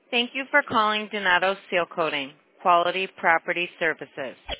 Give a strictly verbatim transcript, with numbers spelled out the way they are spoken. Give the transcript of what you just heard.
Thank you for calling Donato Seal Coating, Quality Property Services.